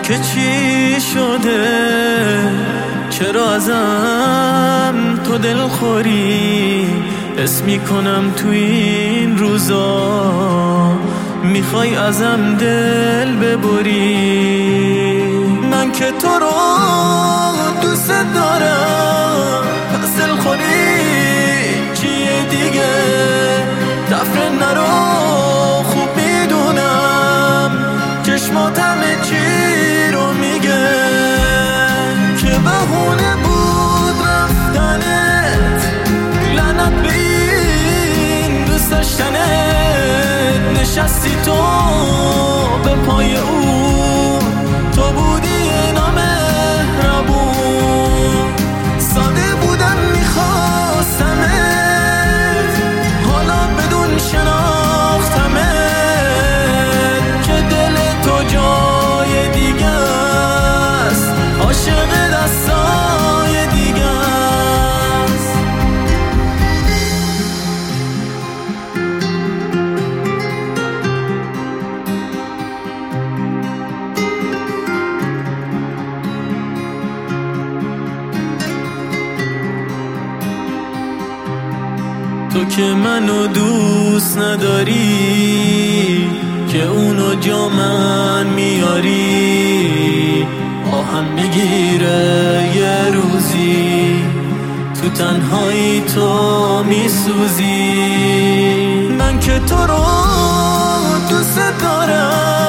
که چی شده، چرا ازم تو دلخوری؟ حس میکنم تو این روزا میخوای ازم دل ببری. من که تو رو دوست دارم، پس دلخوری چیه دیگه؟ تفره نرو، خوب میدونم چشمات همه چی رو میگه که بهونه بود رفتنت. لعنت به این دوست داشتنت، نشستی تو به پای او، تو بودی نامهربون. ساده بودم میخواستمت، حالا بدون شناختمت که دل تو جای دیگه است، عاشق دستای دیگه است. تو که منو دوست نداری، که اونو جا من میاری، آهم میگیره یه روزی، تو تنهایی تو میسوزی. من که تو رو دوست دارم،